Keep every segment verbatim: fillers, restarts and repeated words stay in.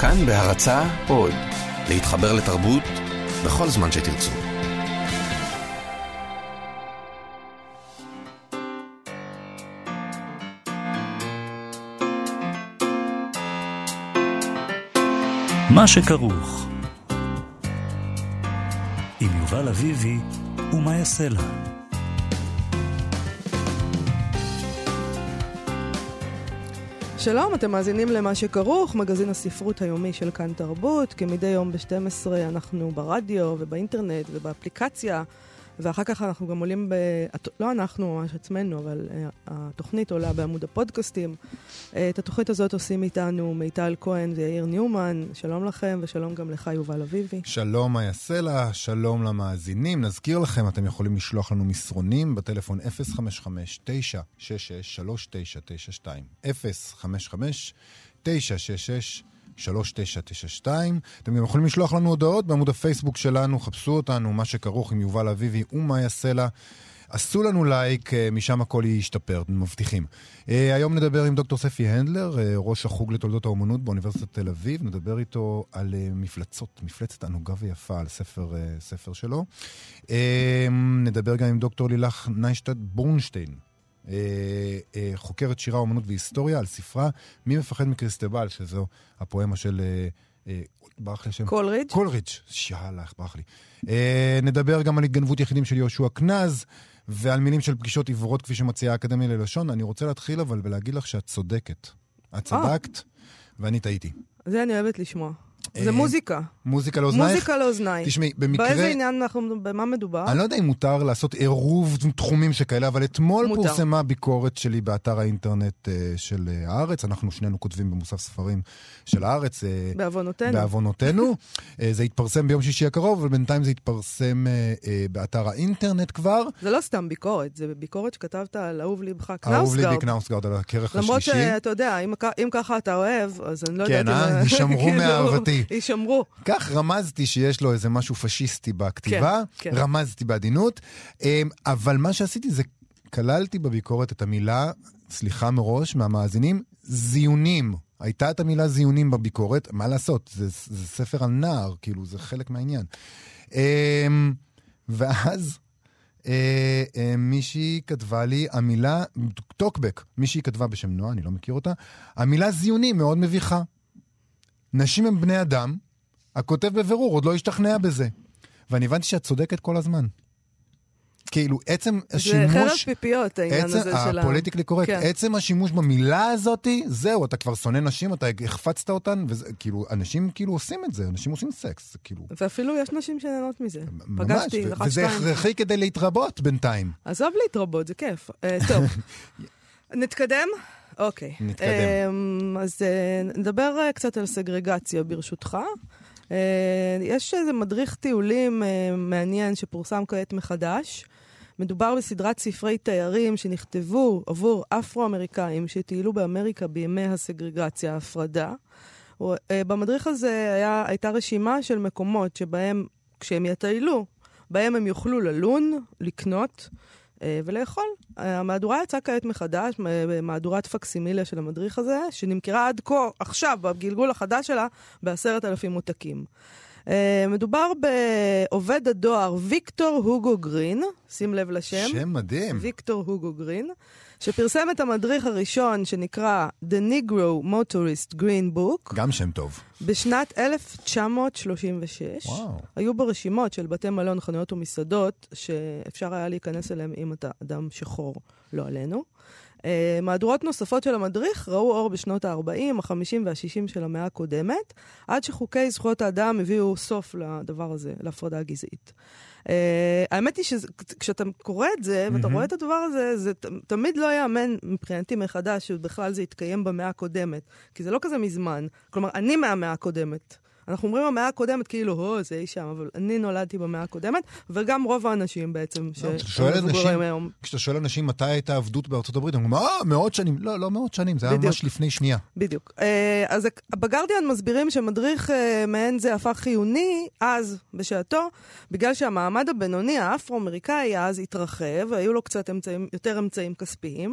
כאן בהרצאה עוד, להתחבר לתרבות בכל זמן שתרצו. מה שכרוך עם יובל אביבי ומה יעשה לה. שלום, אתם מאזינים למה שכרוך, מגזין הספרות היומי של כאן תרבות. כמדי יום ב-שתים עשרה אנחנו ברדיו ובאינטרנט ובאפליקציה, ואחר כך אנחנו גם עולים, ב... לא אנחנו ממש עצמנו, אבל uh, התוכנית עולה בעמוד הפודקאסטים. Uh, את התוכנית הזאת עושים איתנו מיטל כהן ויאיר ניומן. שלום לכם ושלום גם לך יובל אביבי. שלום מה יעשה לה, שלום למאזינים. נזכיר לכם, אתם יכולים לשלוח לנו מסרונים בטלפון אפס חמש חמש תשע שש שש שלוש תשע תשע שתיים אפס חמש חמש תשע שש שש שלוש תשע תשע שתיים. אתם גם יכולים לשלוח לנו הודעות בעמוד הפייסבוק שלנו, חפשו אותנו, מה שכרוך עם יובל אביבי ומה יעשה לה. עשו לנו לייק, משם הכל ישתפר, מבטיחים. היום נדבר עם דוקטור ספי הנדלר, ראש החוג לתולדות האומנות באוניברסיטת תל אביב. נדבר איתו על מפלצות, מפלצת ענוגה ויפה, על ספר, ספר שלו. נדבר גם עם דוקטור לילך ניישטד בורנשטיין, חוקרת שירה, אומנות והיסטוריה, על ספרה מי מפחד מקריסטבל, שזו הפואמה של ברח לי השם קולרידג' קולרידג' שאלך, ברח לי. נדבר גם על התגנבות יחידים של יהושע קנז ועל מילים של פגישות עברות כפי שמציעה האקדמיה ללשון. אני רוצה להתחיל אבל ולהגיד לך שאת צודקת, את צדקת ואני טעיתי. זה אני אוהבת לשמוע. זה מוזיקה. מוזיקה לאוזנייך? מוזיקה לאוזנייך. תשמעי, במקרה... באיזה עניין אנחנו, במה מדובר? אני לא יודע אם מותר לעשות עירוב תחומים שכאלה, אבל אתמול מותר. פורסמה ביקורת שלי באתר האינטרנט של הארץ. אנחנו שנינו כותבים במוסף ספרים של הארץ. בעוונותינו. בעוונותינו. זה התפרסם ביום שישי הקרוב, אבל בינתיים זה התפרסם באתר האינטרנט כבר. זה לא סתם ביקורת, זה ביקורת שכתבת על אהוב ליבך קנאוסגרד. אהוב ליבי קנאוסגרד, על הכרך השלישי. למרות שאתה יודע, אם, אם ככה אתה אוהב, אז אני לא כן, יודעת אה? אם... ישמרו מאהבתי. ישמרו. כך רמזתי שיש לו איזה משהו פשיסטי בכתיבה, כן, כן. רמזתי בעדינות, אבל מה שעשיתי זה כללתי בביקורת את המילה, סליחה מראש מהמאזינים, זיונים. הייתה את המילה זיונים בביקורת, מה לעשות? זה, זה ספר על נער, כאילו זה חלק מהעניין. ואז מישהי כתבה לי, המילה, טוקבק, מישהי כתבה בשם נועה, אני לא מכיר אותה, המילה זיונים מאוד מביכה. נשים הם בני אדם, הכותב בבירור עוד לא השתכנע בזה. ואני הבנתי שאת צודקת כל הזמן. כאילו, עצם השימוש... זה חרב פיפיות, העניין עצם, הזה של ה... הפוליטיקלי קורקט. כן. עצם השימוש במילה הזאת, זהו, אתה כבר שונא נשים, אתה החפצת אותן, וכאילו, אנשים כאילו עושים את זה, אנשים עושים סקס, כאילו... ואפילו יש נשים שנהנות מזה. ממש, פגשתי, ו- וזה הכרחי כדי להתרבות בינתיים. עזוב להתרבות, זה כיף. uh, טוב, נתקדם? אוקיי. נתקדם. אז נדבר קצת על סגרגציה ברשותך. יש איזה מדריך טיולים מעניין שפורסם כעת מחדש. מדובר בסדרת ספרי תיירים שנכתבו עבור אפרו-אמריקאים שטיילו באמריקה בימי הסגרגציה, ההפרדה. במדריך הזה היה, הייתה רשימה של מקומות שבהם, כשהם יטיילו, בהם הם יוכלו ללון, לקנות ולאכול. המהדורה יצאה כעת מחדש, מהדורת פקסימיליה של המדריך הזה, שנמכרה עד כה, עכשיו, בגלגול החדש שלה, בעשרת אלפים מותקים. מדובר בעובד הדואר ויקטור הוגו גרין, שים לב לשם. שם מדהים. ויקטור הוגו גרין, שפרסם את המדריך הראשון שנקרא The Negro Motorist Green Book. גם שם טוב. בשנת אלף תשע מאות שלושים ושש. וואו. היו ברשימות של בתי מלון, חנויות ומסעדות, שאפשר היה להיכנס אליהם אם אתה אדם שחור, לא עלינו. מהדורות נוספות של המדריך ראו אור בשנות ה-ארבעים, ה-חמישים וה-שישים של המאה הקודמת, עד שחוקי זכויות האדם הביאו סוף לדבר הזה, להפרדה הגזעית. האמת היא שכשאתה קורא את זה, ואתה רואה את הדבר הזה, זה תמיד לא יאמן מבחינתי מחדש, שבכלל זה יתקיים במאה הקודמת, כי זה לא כזה מזמן. כלומר, אני מהמאה הקודמת. אנחנו אומרים המאה הקודמת כאילו, הו, זה אי שם, אבל אני נולדתי במאה הקודמת, וגם רוב האנשים בעצם שמבוגרים היום. כשאתה שואל אנשים מתי הייתה עבדות בארצות הברית, הם אומרים, אה, מאות שנים. לא, לא מאות שנים, זה היה ממש לפני שנייה. בדיוק. אז בגרדיאן מסבירים שמדריך מעין זה הפך חיוני, אז, בשעתו, בגלל שהמעמד הבינוני, האפרו-אמריקאי, אז התרחב, והיו לו קצת יותר אמצעים כספיים,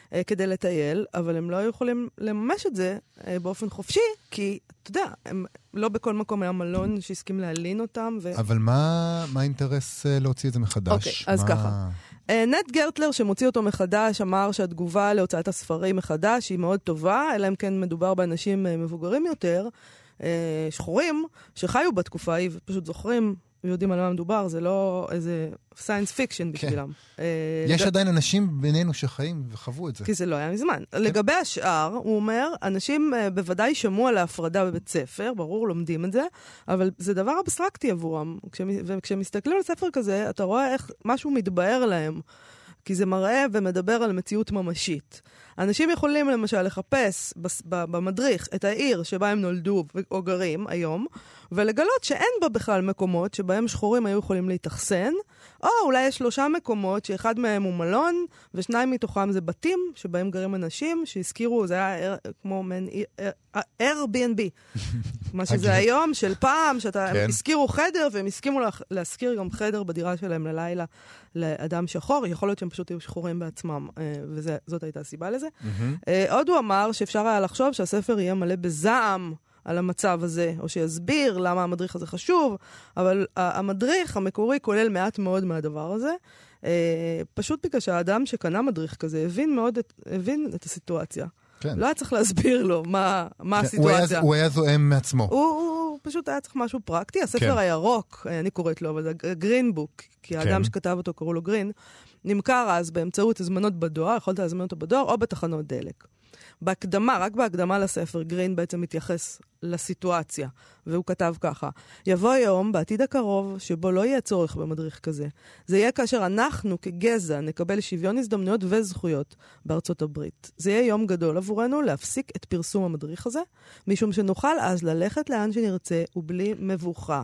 אה, כדי לטייל, אבל הם לא יכולים לממש את זה אה, באופן חופשי, כי, אתה יודע, הם לא בכל מקום היה מלון שהסכים להלין אותם. ו... אבל מה, מה האינטרס אה, להוציא את זה מחדש? אוקיי, אז מה... ככה. נט גרטלר שמוציא אותו מחדש אמר שהתגובה להוצאת הספרים מחדש היא מאוד טובה, אלא אם כן מדובר באנשים מבוגרים יותר, שחורים, שחיו בתקופה ההיא ופשוט זוכרים, יודעים על מה מדובר, זה לא איזה סיינס פיקשן בשבילם. יש עדיין אנשים בינינו שחיים וחוו את זה. כי זה לא היה מזמן. לגבי השאר, הוא אומר, אנשים בוודאי שמעו על ההפרדה בבית ספר, ברור, לומדים את זה, אבל זה דבר אבסטרקטי עבורם. וכשמסתכלים על ספר כזה, אתה רואה איך משהו מתבהר להם, כי זה מראה ומדבר על מציאות ממשית. אנשים יכולים למשל לחפש במדריך את העיר שבה הם נולדו או גרים היום, ולגלות שאין בה בכלל מקומות שבהם שחורים היו יכולים להתאכסן, או אולי יש שלושה מקומות שאחד מהם הוא מלון, ושניים מתוכם זה בתים שבהם גרים אנשים שהזכירו, זה היה כמו מן Airbnb, מה שזה היום של פעם, שאתה הזכירו חדר, והם הסכימו להזכיר גם חדר בדירה שלהם ללילה לאדם שחור, יכול להיות שהם פשוט היו שחורים בעצמם, וזאת הייתה הסיבה לזה. עוד הוא אמר שאפשר היה לחשוב שהספר יהיה מלא בזעם על המצב הזה, או שיסביר למה המדריך הזה חשוב, אבל המדריך המקורי כולל מעט מאוד מהדבר הזה, פשוט בגלל שהאדם שקנה מדריך כזה הבין מאוד את, הבין את הסיטואציה. כן. לא היה צריך להסביר לו מה, מה כן, הסיטואציה. הוא היה, הוא היה זוהם מעצמו. הוא, הוא פשוט היה צריך משהו פרקטי. הספר כן. הירוק, אני קוראת לו, אבל זה גרין בוק, כי כן. האדם שכתב אותו קראו לו גרין, נמכר אז באמצעות הזמנות בדואר, יכולת להזמין אותו בדואר או בתחנות דלק. בהקדמה, רק בהקדמה לספר, גרין בעצם מתייחס לסיטואציה, והוא כתב ככה: יבוא יום בעתיד הקרוב שבו לא יהיה צורך במדריך כזה. זה יהיה כאשר אנחנו כגזע נקבל שוויון הזדמנויות וזכויות בארצות הברית. זה יהיה יום גדול עבורנו להפסיק את פרסום המדריך הזה, משום שנוכל אז ללכת לאן שנרצה ובלי מבוכה.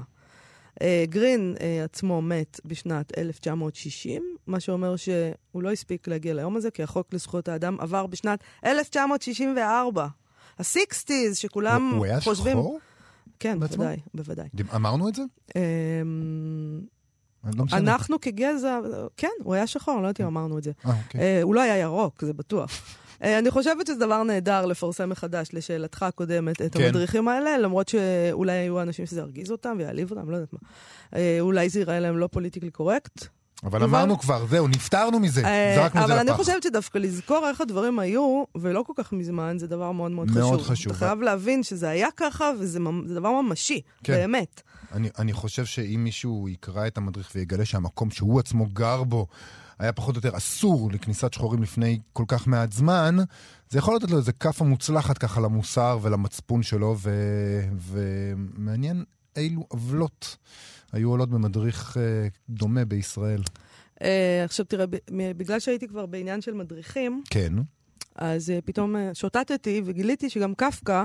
גרין עצמו מת בשנת אלף תשע מאות שישים, מה שאומר שהוא לא הספיק להגיע ליום הזה, כי החוק לזכויות האדם עבר בשנת אלף תשע מאות שישים וארבע. ה-שישים שכולם הוא היה חושבים... שחור? כן, בוודאי, בוודאי. אמרנו את זה? אנחנו כגזע... כן, הוא היה שחור, אני לא יודעת אם אמרנו את זה. הוא לא היה ירוק, זה בטוח. אני חושבת שזה דבר נהדר לפרסם מחדש לשאלתך הקודמת את המדריכים האלה, למרות שאולי היו אנשים שזה ירגיז אותם ויעליב אותם, לא יודעת מה. אולי זה יראה להם לא פוליטיקלי קורקט. אבל אמרנו כבר, זהו, נפטרנו מזה, זרקנו את זה לפח. אבל אני חושבת שדווקא לזכור איך הדברים היו, ולא כל כך מזמן, זה דבר מאוד מאוד חשוב. מאוד חשוב. אתה חייב להבין שזה היה ככה, וזה דבר ממשי, באמת. אני חושב שאם מישהו יקרא את המדריך ויגלה שהמקום שהוא עצמו גר בו, היה פחות או יותר אסור לכניסת שחורים לפני כל כך מעט זמן, זה יכול לתת לו איזה כפה מוצלחת ככה למוסר ולמצפון שלו, ו... ומעניין אילו עוולות היו עולות במדריך אה, דומה בישראל. אה, עכשיו תראה, בגלל שהייתי כבר בעניין של מדריכים, כן. אז אה, פתאום אה, שוטטתי וגיליתי שגם קפקא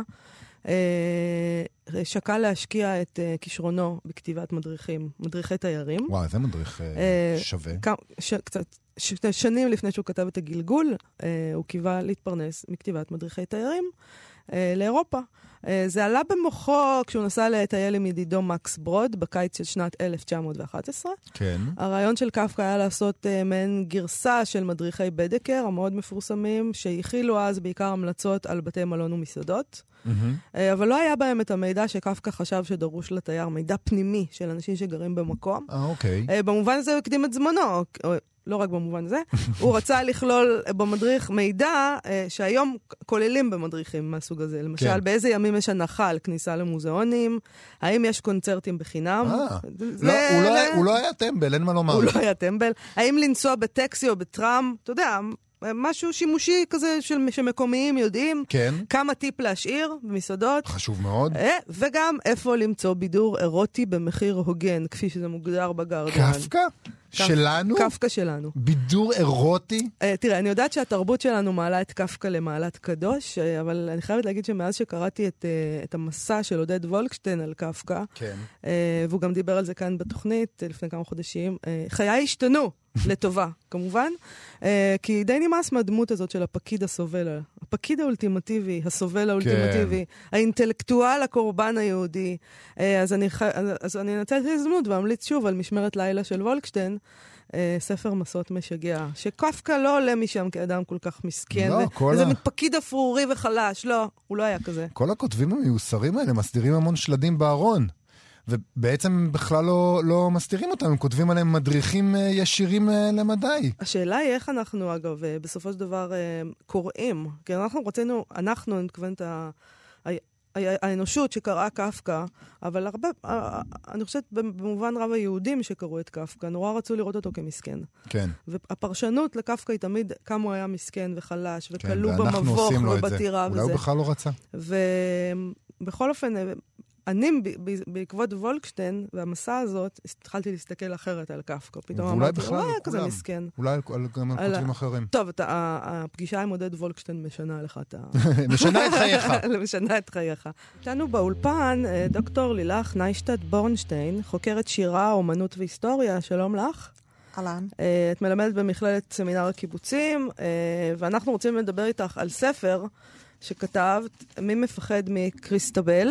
אה, שקל להשקיע את אה, כישרונו בכתיבת מדריכים, מדריכי תיירים. וואו, זה מדריך אה, אה, שווה. ש... קצת... ש... שנים לפני שהוא כתב את הגלגול, אה, הוא קיווה להתפרנס מכתיבת מדריכי תיירים אה, לאירופה. אה, זה עלה במוחו כשהוא נסע לטייל עם ידידו מקס ברוד בקיץ של שנת אלף תשע מאות ואחת עשרה. כן. הרעיון של קפקא היה לעשות אה, מעין גרסה של מדריכי בדקר, המאוד מפורסמים, שהכילו אז בעיקר המלצות על בתי מלון ומסעדות. Mm-hmm. אבל לא היה בהם את המידע שקפקא חשב שדרוש לתייר, מידע פנימי של אנשים שגרים במקום. אה, אוקיי. במובן הזה הוא הקדים את זמנו, לא רק במובן הזה, הוא רצה לכלול במדריך מידע שהיום כוללים במדריכים מהסוג הזה. למשל, כן. באיזה ימים יש הנחה על כניסה למוזיאונים, האם יש קונצרטים בחינם. אה, זה... לא, הוא, לא היה, הוא לא היה טמבל, אין מה לומר. הוא לא היה טמבל. האם לנסוע בטקסי או בטראם, אתה יודע... משהו שימושי כזה של, שמקומיים יודעים, כן. כמה טיפ להשאיר במסעדות. חשוב מאוד. וגם איפה למצוא בידור אירוטי במחיר הוגן, כפי שזה מוגדר בגרדיאן. קפקא? שלנו? קפקא שלנו. בידור אירוטי? תראה, אני יודעת שהתרבות שלנו מעלה את קפקא למעלת קדוש, אבל אני חייבת להגיד שמאז שקראתי את, את המסע של עודד וולקשטיין על קפקא, כן. והוא גם דיבר על זה כאן בתוכנית לפני כמה חודשים, חיי השתנו. לטובה, כמובן. כי די נמאס מהדמות הזאת של הפקיד הסובל. הפקיד האולטימטיבי, הסובל האולטימטיבי, האינטלקטואל הקורבן היהודי. אז אני, אז אני נצא את ההזדמנות ואמליץ שוב על משמרת לילה של וולקשטיין, ספר מסעות משגע, שקפקא לא עולה משם כאדם כל כך מסכן, וזה מתפקיד אפרורי וחלש. לא, הוא לא היה כזה. כל הכותבים המיוסרים האלה מסתירים המון שלדים בארון. ובעצם בכלל לא, לא מסתירים אותם, הם כותבים עליהם מדריכים ישירים למדי. השאלה היא איך אנחנו, אגב, בסופו של דבר קוראים. כי אנחנו רצינו, אנחנו, אני מתכוונת, האנושות שקראה קפקא, אבל הרבה, אני חושבת במובן רב היהודים שקראו את קפקא, נורא רצו לראות אותו כמסכן. כן. והפרשנות לקפקא היא תמיד כמה הוא היה מסכן וחלש, וכלוא במבוך ובטירה וזה. אולי הוא בכלל לא רצה. ובכל אופן, אני, בעקבות וולקשטיין והמסע הזאת, התחלתי להסתכל אחרת על קפקא. פתאום אמרתי, הוא היה כזה מסכן. אולי גם על כותבים אחרים. טוב, הפגישה עם עודד וולקשטיין משנה לך את ה... משנה את חייך. משנה את חייך. איתנו באולפן, דוקטור לילך ניישטט בורנשטיין, חוקרת שירה, אומנות והיסטוריה. שלום לך. אהלן. את מלמדת במכללת סמינר הקיבוצים, ואנחנו רוצים לדבר איתך על ספר שכתבת, מי מפחד מקריסטבל.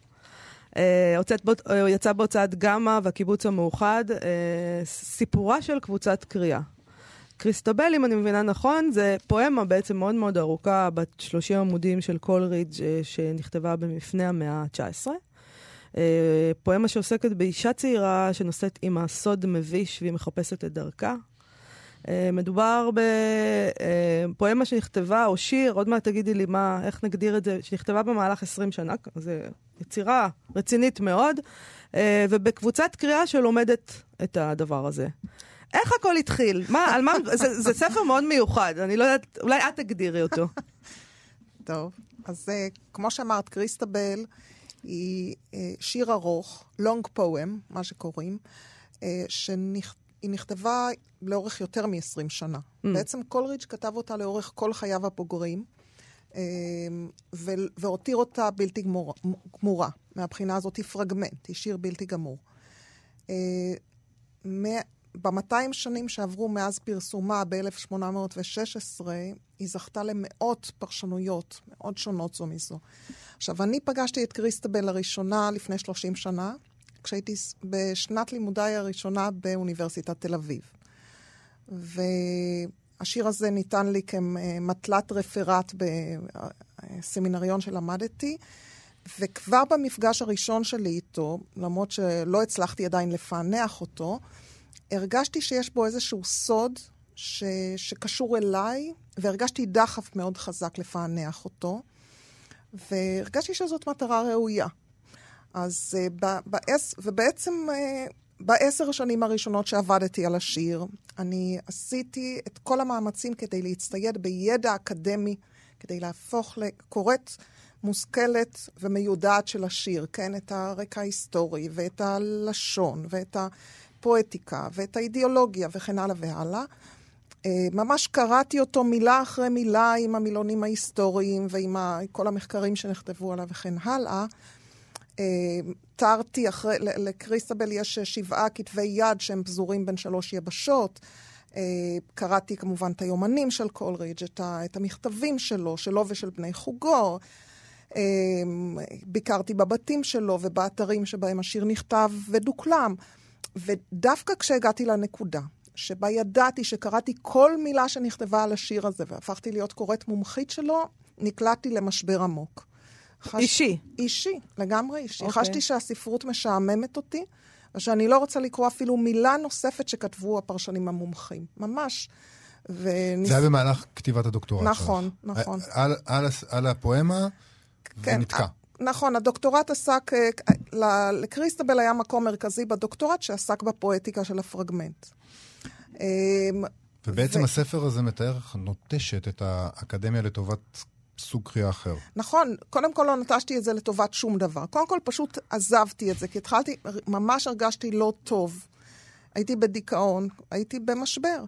הוא יצא בהוצאת גמא והקיבוץ המאוחד, סיפורה של קבוצת קריאה. קריסטבל, אם אני מבינה נכון, זה פואמה בעצם מאוד מאוד ארוכה, בת שלושים עמודים של קולרידג' שנכתבה במפנה המאה ה-תשע עשרה. פואמה שעוסקת באישה צעירה שנושאת עם הסוד מביש והיא מחפשת את דרכה. מדובר בפואמה שנכתבה, או שיר, עוד מעט תגידי לי מה, איך נגדיר את זה, שנכתבה במהלך עשרים שנה, זה יצירה רצינית מאוד, ובקבוצת קריאה שלומדת את הדבר הזה. איך הכל התחיל? מה, על מה, זה, זה ספר מאוד מיוחד, אני לא יודעת, אולי את תגדירי אותו. טוב, אז כמו שאמרת, קריסטבל היא שיר ארוך, long poem, מה שקוראים, שנכתב, היא נכתבה לאורך יותר מ-עשרים שנה. Mm. בעצם קולרידג' כתב אותה לאורך כל חייו הבוגרים, ו- והותיר אותה בלתי גמורה, גמורה. מהבחינה הזאת היא פרגמנט, היא שיר בלתי גמור. ב-מאתיים שנים שעברו מאז פרסומה ב-אלף שמונה מאות ושש עשרה, היא זכתה למאות פרשנויות, מאוד שונות זו מזו. עכשיו, אני פגשתי את קריסטבל לראשונה לפני שלושים שנה, כשהייתי בשנת לימודיי הראשונה באוניברסיטת תל אביב. והשיר הזה ניתן לי כמטלת רפרט בסמינריון שלמדתי, וכבר במפגש הראשון שלי איתו, למרות שלא הצלחתי עדיין לפענח אותו, הרגשתי שיש בו איזשהו סוד ש... שקשור אליי, והרגשתי דחף מאוד חזק לפענח אותו, והרגשתי שזאת מטרה ראויה. אז uh, בעש, ובעצם uh, בעשר השנים הראשונות שעבדתי על השיר, אני עשיתי את כל המאמצים כדי להצטייד בידע אקדמי, כדי להפוך לקוראת מושכלת ומיודעת של השיר, כן? את הרקע ההיסטורי, ואת הלשון, ואת הפואטיקה, ואת האידיאולוגיה, וכן הלאה והלאה. Uh, ממש קראתי אותו מילה אחרי מילה עם המילונים ההיסטוריים, ועם ה- כל המחקרים שנכתבו עליו וכן הלאה. תרתי אחרי, לקריסטבל יש שבעה כתבי יד שהם פזורים בין שלוש יבשות. קראתי כמובן את היומנים של קולרידג', את, ה, את המכתבים שלו, שלו ושל בני חוגו. ביקרתי בבתים שלו ובאתרים שבהם השיר נכתב ודוקלם. ודווקא כשהגעתי לנקודה, שבה ידעתי שקראתי כל מילה שנכתבה על השיר הזה, והפכתי להיות קוראת מומחית שלו, נקלעתי למשבר עמוק. חש... אישי. אישי, לגמרי אישי. Okay. חשתי שהספרות משעממת אותי, ושאני לא רוצה לקרוא אפילו מילה נוספת שכתבו הפרשנים המומחים. ממש. וניס... זה היה במהלך כתיבת הדוקטורט. נכון, שלך. נכון. על, על, על הפואמה, כן, ונתקע. נכון, הדוקטורט עסק, לקריסטבל היה מקום מרכזי בדוקטורט שעסק בפואטיקה של הפרגמנט. ובעצם ו... הספר הזה מתאר נוטשת את האקדמיה לטובת סוג קריאה אחר. נכון, קודם כל לא נטשתי את זה לטובת שום דבר. קודם כל פשוט עזבתי את זה, כי התחלתי, ממש הרגשתי לא טוב. הייתי בדיכאון, הייתי במשבר.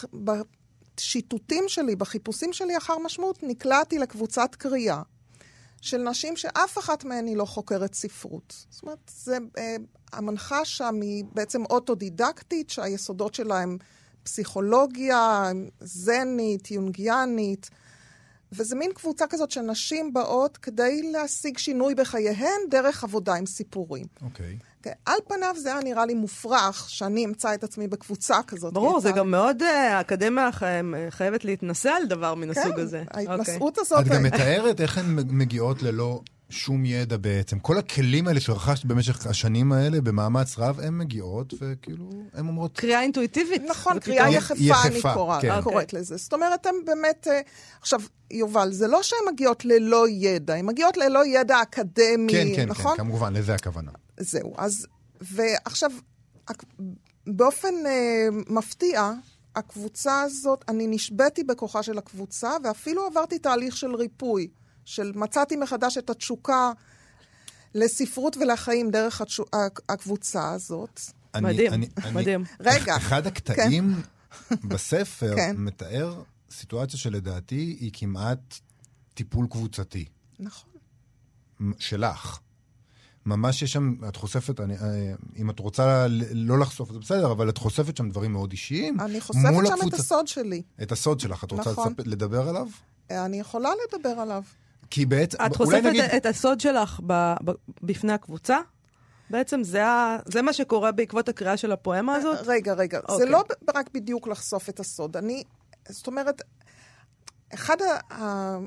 ובשיטוטים שלי, בחיפושים שלי אחר משמעות, נקלעתי לקבוצת קריאה, של נשים שאף אחת מהן היא לא חוקרת ספרות. זאת אומרת, זה, אה, המנחה שם היא בעצם אוטודידקטית, שהיסודות שלה הם פסיכולוגיה, זנית, יונגיאנית, וזה מין קבוצה כזאת שנשים באות כדי להשיג שינוי בחייהן דרך עבודה עם סיפורים. אוקיי. Okay. על פניו זה היה נראה לי מופרך שאני אמצא את עצמי בקבוצה כזאת. ברור, זה גם מאוד, האקדמיה חייבת להתנסה על דבר מן הסוג הזה. כן, ההתנסות הזאת... את גם מתארת איך הן מגיעות ללא שום ידע בעצם. כל הכלים האלה שרכשת במשך השנים האלה במאמץ רב, הן מגיעות וכאילו, הן אומרות... קריאה אינטואיטיבית. נכון, קריאה יחפה אני קוראת לזה. זאת אומרת, הן באמת... עכשיו, יובל, זה לא שהן מגיעות ללא ידע, הן מגיעות ללא ידע אקדמי, כן, כן, נכון? כן, כמובן, לזה הכוונה. זהו, אז, ועכשיו, באופן אה, מפתיע, הקבוצה הזאת, אני נשבתי בכוחה של הקבוצה, ואפילו עברתי תהליך של ריפוי, של מצאתי מחדש את התשוקה לספרות ולחיים דרך התשו, הקבוצה הזאת. אני, מדהים, אני, מדהים. אני, רגע. אחד הקטעים כן. בספר כן. מתאר סיטואציה שלדעתי היא כמעט טיפול קבוצתי. נכון. שלך. ממש יש שם, את חושפת, אני, אם את רוצה לא לחשוף, זה בסדר, אבל את חושפת שם דברים מאוד אישיים. אני חושפת שם הקבוצה, את הסוד שלי. את הסוד שלך, את רוצה נכון. לספ... לדבר עליו? אני יכולה לדבר עליו. כי בעצם, את חושפת נגיד... את הסוד שלך ב... ב... בפני הקבוצה? בעצם זה, ה... זה מה שקורה בעקבות הקריאה של הפואמה הזאת? רגע, רגע. אוקיי. זה לא רק בדיוק לחשוף את הסוד. אני, זאת אומרת, אחד ה...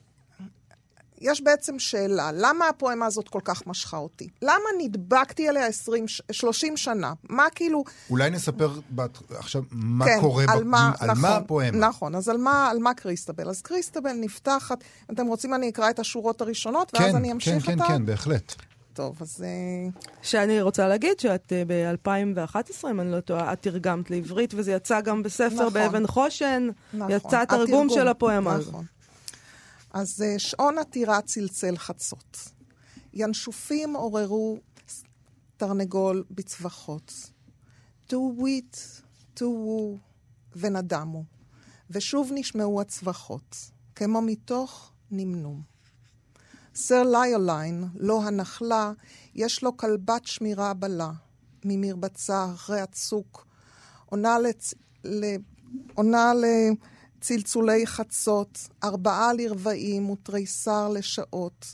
יש בעצם שאלה, למה הפואמה הזאת כל כך משכה אותי? למה נדבקתי עליה עשרים, שלושים שנה? מה כאילו... אולי נספר בת... עכשיו מה כן, קורה, על, ב... מה, על נכון, מה הפואמה? נכון, אז על מה, על מה קריסטבל? אז קריסטבל נפתחת, אם אתם רוצים אני אקרא את השורות הראשונות, ואז כן, אני אמשיך כן, אותה? כן, כן, בהחלט. טוב, אז... שאני רוצה להגיד שאת ב-אלפיים ואחת עשרה, אם אני לא טועה, את תרגמת לעברית, וזה יצא גם בספר נכון. באבן חושן, נכון. יצא התרגום של הפואמה נכון. הזאת. אז שעון עתירה צלצל חצות. ינשופים עוררו תרנגול בצווחות. תו וויט, תו וו, ונדמו. ושוב נשמעו הצווחות, כמו מתוך נמנום. סר ליוליין, לא הנחלה, יש לו כלבת שמירה בלה, ממרבצה אחרי הצוק, עונה לצ... ל... עונה ל... צלצולי חצות, ארבעה לרבעים ותריסר לשעות.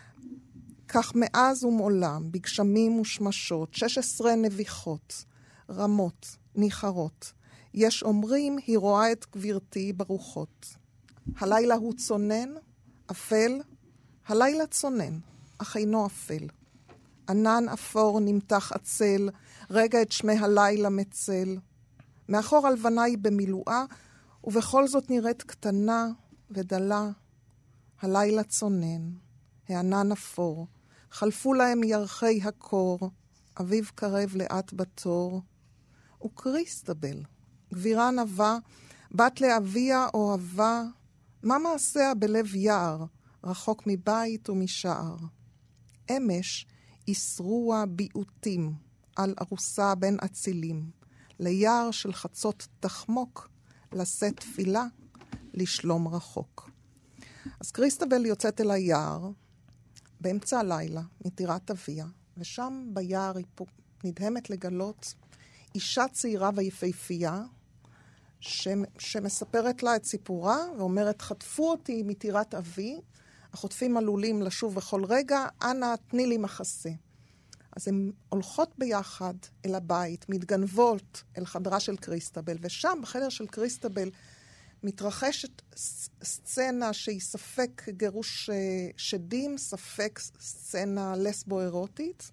כך מאז ומעולם, בגשמים ושמשות, שש עשרה נביחות, רמות, ניחרות. יש אומרים, היא רואה את גבירתי ברוחות. הלילה הוא צונן, אפל, הלילה צונן, אך אינו אפל. ענן אפור נמתח עצל, רגע את שמי הלילה מצל. מאחור הלבנה היא במילואה, ובכל זאת נראית קטנה ודלה. הלילה צונן, הענן אפור, חלפו להם ירחי הקור, אביב קרב לאט בתור. וקריסטבל, גבירה נבה, בת לאביה אוהבה, מה מעשיה בלב יער, רחוק מבית ומשער. אמש יסרוה ביעותים על ארוסה בין אצילים, ליער של חצות תחמוק, לשאת תפילה, לשלום רחוק. אז קריסטבל יוצאת אל היער, באמצע הלילה, מטירת אביה, ושם ביער היא נדהמת לגלות אישה צעירה ויפהפייה, ש... שמספרת לה את סיפורה, ואומרת, חטפו אותי מטירת אבי, החוטפים עלולים לשוב בכל רגע, אנא תני לי מחסה. אז הן הולכות ביחד אל הבית, מתגנבות אל חדרה של קריסטבל, ושם, בחדר של קריסטבל, מתרחשת סצנה שהיא ספק גירוש שדים, ספק סצנה לסבו-אירוטית,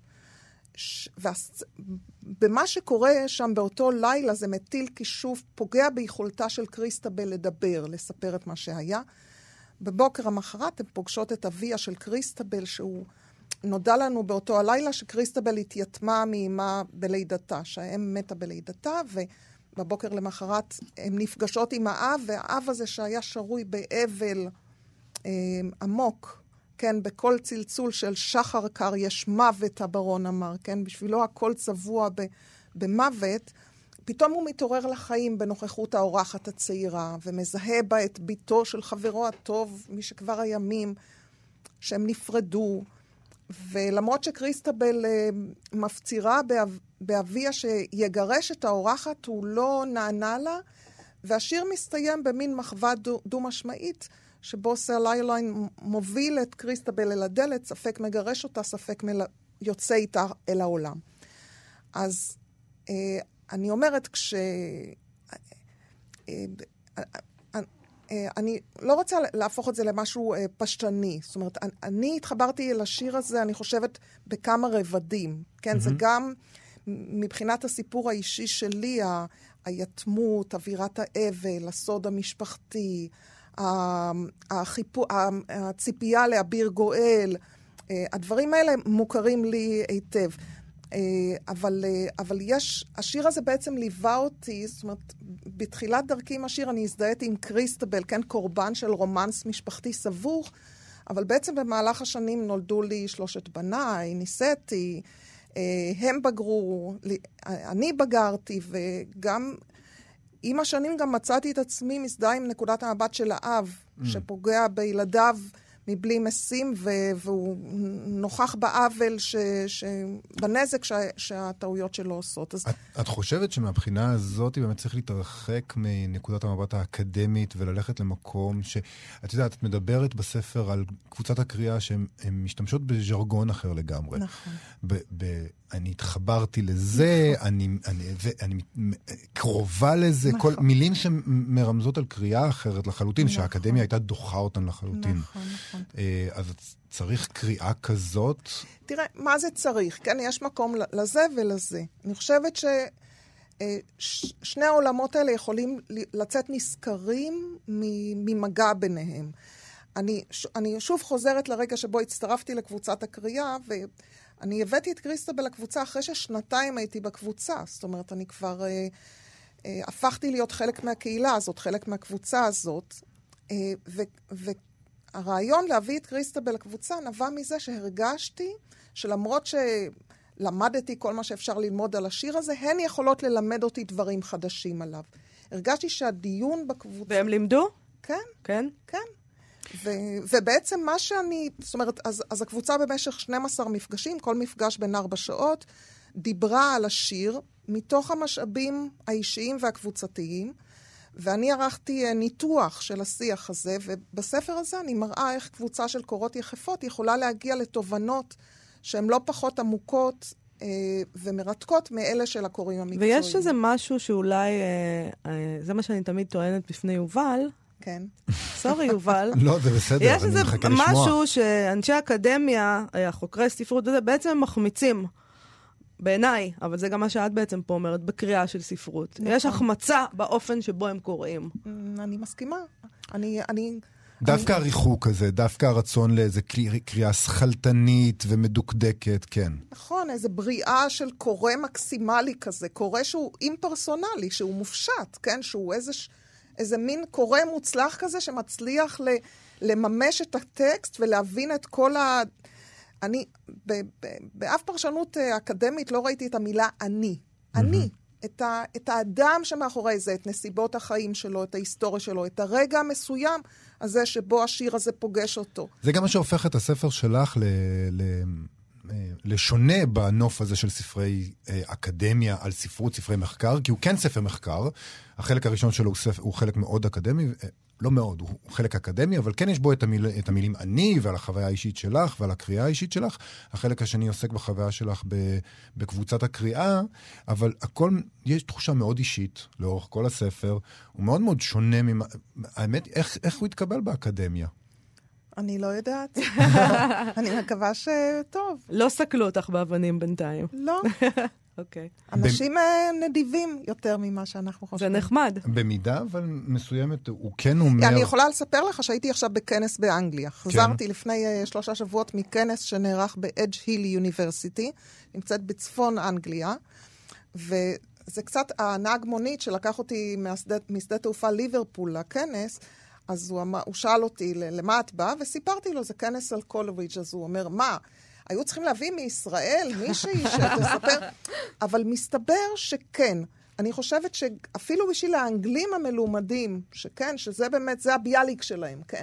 ובמה שקורה שם באותו לילה זה מטיל כישוף, פוגע ביכולתה של קריסטבל לדבר, לספר את מה שהיה. בבוקר המחרת הן פוגשות את אביה של קריסטבל, שהוא נודע לנו באותו הלילה שקריסטבל התייתמה מאמה בלידתה, שהאם מתה בלידתה, ובבוקר למחרת הן נפגשות עם האב, והאב הזה שהיה שרוי באבל אה, עמוק, כן, בכל צלצול של שחר קר יש מוות, הברון אמר, כן, בשבילו הכל צבוע ב, במוות, פתאום הוא מתעורר לחיים בנוכחות האורחת הצעירה, ומזהה בה את ביתו של חברו הטוב משכבר הימים, שהם נפרדו, ולמרות שקריסטבל מפצירה באביה שיגרש את האורחת, הוא לא נענה לה, והשיר מסתיים במין מחווה דו-משמעית, שבו סר ליילין מוביל את קריסטבל אל הדלת, ספק מגרש אותה, ספק יוצא איתה אל העולם. אז אה, אני אומרת, כש... אה, אה, אני לא רוצה להפוך את זה למשהו אה, פשטני. זאת אומרת, אני, אני התחברתי לשיר הזה, אני חושבת, בכמה רבדים. כן, mm-hmm. זה גם מבחינת הסיפור האישי שלי, ה... היתמות, אווירת האבל, הסוד המשפחתי, החיפו, הציפייה לאביר גואל, הדברים האלה מוכרים לי היטב. אבל, אבל יש, השיר הזה בעצם ליווה אותי, זאת אומרת, בתחילת דרכי עם השיר אני הזדהיתי עם קריסטבל, כן, קורבן של רומנס משפחתי סבוך, אבל בעצם במהלך השנים נולדו לי שלושת בניי, ניסיתי, הם בגרו, אני בגרתי, וגם עם השנים גם מצאתי את עצמי מזדהה עם נקודת המבט של האב, mm. שפוגע בילדיו מבלי משים, והוא נוכח בעוול, ש, ש, בנזק ש, שהטעויות שלו עושות. אז... את, את חושבת שמהבחינה הזאת באמת צריך להתרחק מנקודת המבט האקדמית וללכת למקום ש... את יודעת, את מדברת בספר על קבוצת הקריאה שהן משתמשות בז'רגון אחר לגמרי. נכון. ב, ב, אני התחברתי לזה, נכון. אני, אני, ואני קרובה לזה, נכון. כל מילים שמרמזות על קריאה אחרת לחלוטין, נכון. שהאקדמיה הייתה דוחה אותן לחלוטין. נכון, נכון. אז צריך קריאה כזאת? תראה, מה זה צריך? כן, יש מקום לזה ולזה. אני חושבת ששני העולמות האלה יכולים לצאת נזכרים ממגע ביניהם. אני, אני שוב חוזרת לרגע שבו הצטרפתי לקבוצת הקריאה, ואני הבאתי את קריסטבל לקבוצה אחרי ששנתיים הייתי בקבוצה. זאת אומרת, אני כבר אה, אה, הפכתי להיות חלק מהקהילה הזאת, חלק מהקבוצה הזאת, אה, ו... ו הרעיון להביא את קריסטבל לקבוצה נבע מזה שהרגשתי שלמרות שלמדתי כל מה שאפשר ללמוד על השיר הזה, הן יכולות ללמד אותי דברים חדשים עליו. הרגשתי שהדיון בקבוצה... והם לימדו? כן. כן? כן. ו- ובעצם מה שאני... זאת אומרת, אז, אז הקבוצה במשך שנים עשר מפגשים, כל מפגש בין ארבע שעות, דיברה על השיר מתוך המשאבים האישיים והקבוצתיים, ואני ערכתי ניתוח של השיח הזה, ובספר הזה אני מראה איך קבוצה של קורות יחפות יכולה להגיע לתובנות שהן לא פחות עמוקות אה, ומרתקות מאלה של הקוראים המקצועיים. ויש איזה משהו שאולי, אה, אה, זה מה שאני תמיד טוענת בפני יובל. כן. סורי יובל. לא, זה בסדר, יש אני מחכה לשמוע. יש איזה משהו שאנשי האקדמיה, החוקרי ספרות, בעצם מחמיצים. בעיניי, אבל זה גם מה שאת בעצם פה אומרת, בקריאה של ספרות. נכון. יש החמצה באופן שבו הם קוראים. אני מסכימה. אני, אני, דווקא אני... הריחוק הזה, דווקא הרצון לאיזה קריאה שכלתנית ומדוקדקת, כן. נכון, איזו בריאה של קורא מקסימלי כזה, קורא שהוא אימפרסונלי, שהוא מופשט, כן? שהוא איזה, איזה מין קורא מוצלח כזה שמצליח ל, לממש את הטקסט ולהבין את כל ה... אני, ב, ב, באף פרשנות אקדמית לא ראיתי את המילה אני. Mm-hmm. אני. את, ה, את האדם שמאחורי זה, את נסיבות החיים שלו, את ההיסטוריה שלו, את הרגע המסוים הזה שבו השיר הזה פוגש אותו. זה גם מה שהופך את הספר שלך ל, ל, לשונה בנוף הזה של ספרי אקדמיה על ספרות, ספרי מחקר, כי הוא כן ספר מחקר. החלק הראשון שלו הוא, ספר, הוא חלק מאוד אקדמי, לא מאוד, הוא חלק אקדמי, אבל כן יש בו את, המיל, את המילים אני ועל החוויה האישית שלך ועל הקריאה האישית שלך. החלק השני עוסק בחוויה שלך ב, בקבוצת הקריאה, אבל הכל, יש תחושה מאוד אישית לאורך כל הספר, הוא מאוד מאוד שונה ממה, האמת, איך, איך הוא התקבל באקדמיה? אני לא יודעת. אני מקווה שטוב. לא סקלו אותך באבנים בינתיים. לא. אוקיי. אנשים נדיבים יותר ממה שאנחנו חושבים. זה נחמד. במידה, אבל מסוימת, הוא כן אומר... אני יכולה לספר לך שהייתי עכשיו בכנס באנגליה. חזרתי לפני שלושה שבועות מכנס שנערך ב-Edge Hill University, נמצאת בצפון אנגליה, וזה קצת הנהג מונית שלקח אותי משדה תעופה ליברפול לכנס, אז הוא, הוא שאל אותי למה את באה, וסיפרתי לו, זה כנס על קולרידג', אז הוא אומר, מה? היו צריכים להביא מישראל מישהי שתספר, אבל מסתבר שכן. אני חושבת שאפילו בשביל האנגלים המלומדים, שכן, שזה באמת, זה הביאליק שלהם, כן?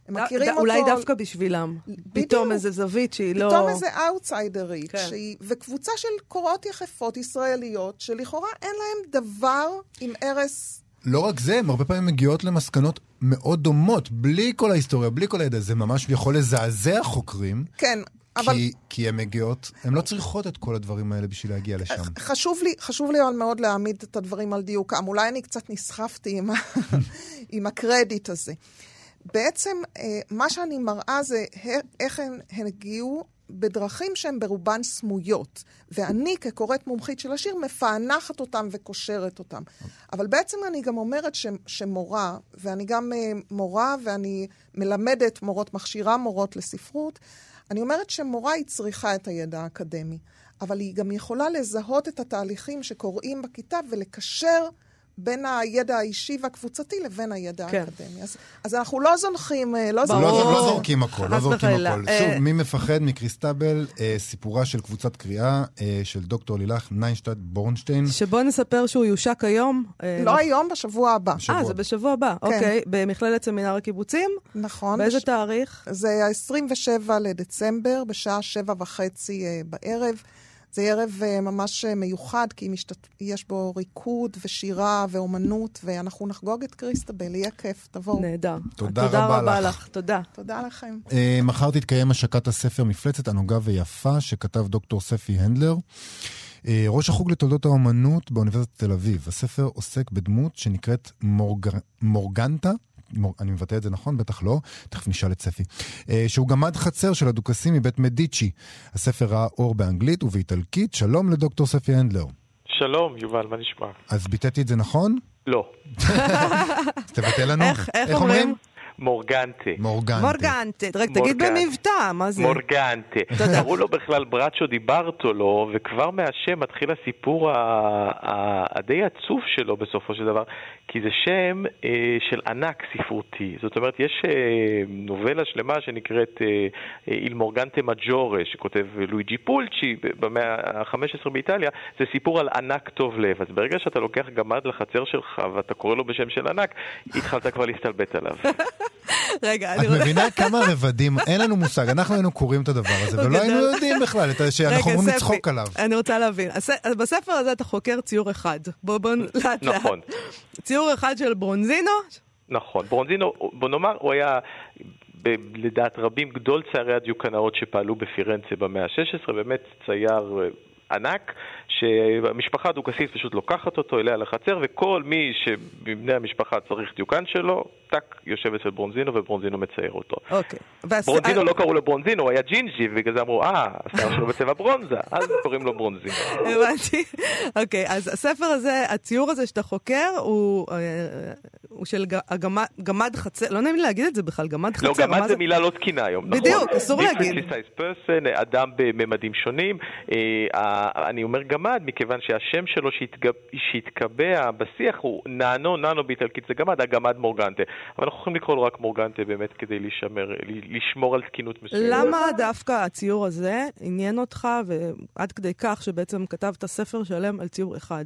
הם מכירים אותו... אולי דווקא בשבילם. פתאום איזה זווית שהיא לא... פתאום איזה אאוטסיידרית, וקבוצה של קורות יחפות ישראליות, שלכאורה אין להם דבר עם ערס... לא רק זה, הם הרבה פעמים מגיעות למסקנות מאוד דומות, בלי כל ההיסטוריה, בלי כל הידע. זה ממש יכול לזעזע חוקרים. כן, אבל... כי, כי הן מגיעות, הן לא צריכות את כל הדברים האלה בשביל להגיע לשם. חשוב לי, חשוב לי מאוד להעמיד את הדברים על דיוקם. אולי אני קצת נסחפתי עם, עם הקרדיט הזה. בעצם, מה שאני מראה זה איך הן, הן הגיעו בדרכים שהן ברובן סמויות. ואני, כקוראת מומחית של השיר, מפענחת אותם וקושרת אותם. אבל בעצם אני גם אומרת ש, שמורה, ואני גם מורה, ואני מלמדת מורות, מכשירה מורות לספרות, אני אומרת שמורה היא צריכה את הידע האקדמי, אבל היא גם יכולה לזהות את התהליכים שקוראים בכיתה ולקשר בין הידע האישי והקבוצתי לבין הידע כן. האקדמי. אז, אז אנחנו לא זונחים, לא זונחים. לא, לא זורקים הכל, לא זורקים הכל. שוב, מי מפחד מקריסטבל, סיפורה של קבוצת קריאה של דוקטור לילך ניינשטט בורנשטיין. שבוא נספר שהוא יושק היום. לא היום, בשבוע הבא. אה, זה בשבוע הבא, אוקיי. במכללת סמינר הקיבוצים? נכון. באיזה תאריך? זה ה-עשרים ושבעה לדצמבר, בשעה שבע וחצי בערב. זה ערב ממש מיוחד, כי משתת... יש בו ריקוד ושירה ואומנות, ואנחנו נחגוג את קריסטבל, יהיה כיף, תבואו. נהדר. תודה, תודה רבה, רבה לך. לך. תודה. תודה לכם. Uh, מחר תתקיים השקת הספר מפלצת ענוגה ויפה, שכתב דוקטור ספי הנדלר. Uh, ראש החוג לתולדות האומנות באוניברסיטת תל אביב. הספר עוסק בדמות שנקראת מורג... מורגנטה, אני מבטא את זה נכון? בטח לא. תכף נשאל את ספי. שהוא גמד חצר של הדוכסים מבית מדיצ'י. הספר ראה אור באנגלית ובאיטלקית. שלום לדוקטור ספי הנדלר. שלום, יובל, מה נשמע? אז ביטאתי את זה נכון? לא. תבטא לנו. איך, איך אומרים? מורגנטה. מורגנטה. מורגנטה. רק תגיד במבטא, מה זה? מורגנטה. קראו לו בכלל ברצ'ו דיברטו לו, וכבר מהשם מתחיל הסיפור הדי עצוב שלו בסופו של דבר, כי זה שם של ענק ספרותי. זאת אומרת, יש נובלה שלמה שנקראת איל מורגנטה מג'ורה, שכותב לואיג'י פולצ'י במאה ה-חמש עשרה באיטליה. זה סיפור על ענק טוב לב. אז ברגע שאתה לוקח גמד לחצר שלך ואתה קורא לו בשם של ענק, התחלת כבר להסתלבט עליו. רגע, את מבינה כמה רבדים, אין לנו מושג, אנחנו היינו קוראים את הדבר הזה, ולא היינו יודעים בכלל, שאנחנו אמורים לצחוק עליו. אני רוצה להבין, בספר הזה אתה חוקר ציור אחד, בוא לאט לאט. נכון. ציור אחד של ברונזינו? נכון, ברונזינו, בוא נאמר, הוא היה לדעת רבים גדול ציירי הדיוקנאות שפעלו בפירנצה במאה ה-שש עשרה, באמת צייר ענק, שהמשפחה הדוכסית פשוט לוקחת אותו אליה לחצר, וכל מי שבבני המשפחה צריך דיוקן שלו, טק, יושב אצל ברונזינו, וברונזינו מצייר אותו. אוקיי. ברונזינו לא קראו לו ברונזינו, הוא היה ג'ינג'י, ובגלל זה אמרו, אה, השיער שלו בצבע ברונזה, אז קוראים לו ברונזינו. הבנתי. אוקיי, אז הספר הזה, הציור הזה שאתה חוקר, הוא של גמד חצר, לא נעים לי להגיד את זה בכלל, גמד חצר. לא, גמד זה מילה לא תקינה היום, נכון? בדיוק, אסור להגיד. אדם בממדים שונים. אני אומר גמד, מכיוון שהשם שלו שהתקבע בשיח הוא נאנו, נאנו באיטלקית זה גמד, הגמד מורגנטה. אבל אנחנו יכולים לקרוא לו רק מורגנטה באמת כדי לשמר, לשמור על תקינות מסוימת. למה דווקא הציור הזה עניין אותך, ועד כדי כך שבעצם כתבת ספר שלם על ציור אחד?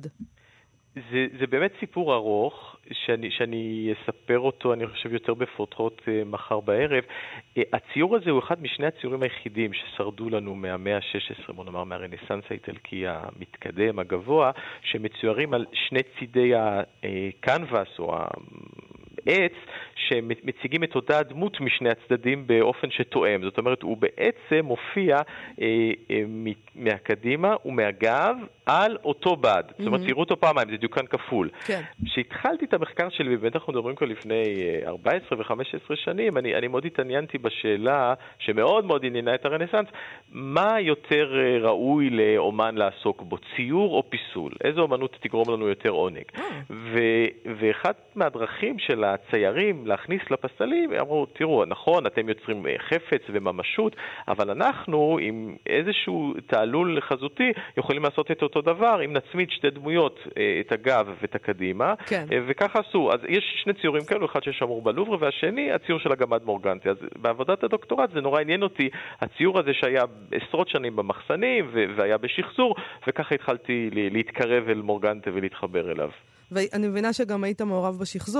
זה, זה באמת סיפור ארוך, שאני, שאני אספר אותו, אני חושב, יותר בפרוטרוט uh, מחר בערב. Uh, הציור הזה הוא אחד משני הציורים היחידים ששרדו לנו מהמאה ה-שש עשרה, בוא נאמר, מהרנסנס האיטלקי המתקדם, הגבוה, שמצוירים על שני צידי הקנבס או ה... עץ שמציגים את אותה הדמות משני הצדדים באופן שתואם. זאת אומרת, הוא בעצם מופיע אה, אה, מהקדימה ומהגב על אותו בד. Mm-hmm. זאת אומרת, תראו אותו פעמיים, זה דיוקן כפול. כן. כשהתחלתי את המחקר שלי, ובאמת אנחנו מדברים כבר לפני ארבע עשרה ו-חמש עשרה שנים, אני, אני מאוד התעניינתי בשאלה שמאוד מאוד עניינה את הרנסנס, מה יותר ראוי לאומן לעסוק בו, ציור או פיסול? איזו אומנות תגרום לנו יותר עונג? Mm-hmm. ו- ואחת מהדרכים של הציירים להכניס לפסלים, אמרו, תראו, נכון, אתם יוצרים חפץ וממשות, אבל אנחנו עם איזשהו תעלול חזותי יכולים לעשות את אותו דבר, אם נצמיד שתי דמויות, את הגב ואת הקדימה, כן. וככה עשו. אז יש שני ציורים כאלו, אחד ששמור בלובר, והשני, הציור של הגמד מורגנטה. אז בעבודת הדוקטורט זה נורא עניין אותי, הציור הזה שהיה עשרות שנים במחסנים, והיה בשחזור, וככה התחלתי להתקרב אל מורגנטה ולהתחבר אליו. ואני מבינה שגם היית מעורב בשחזור.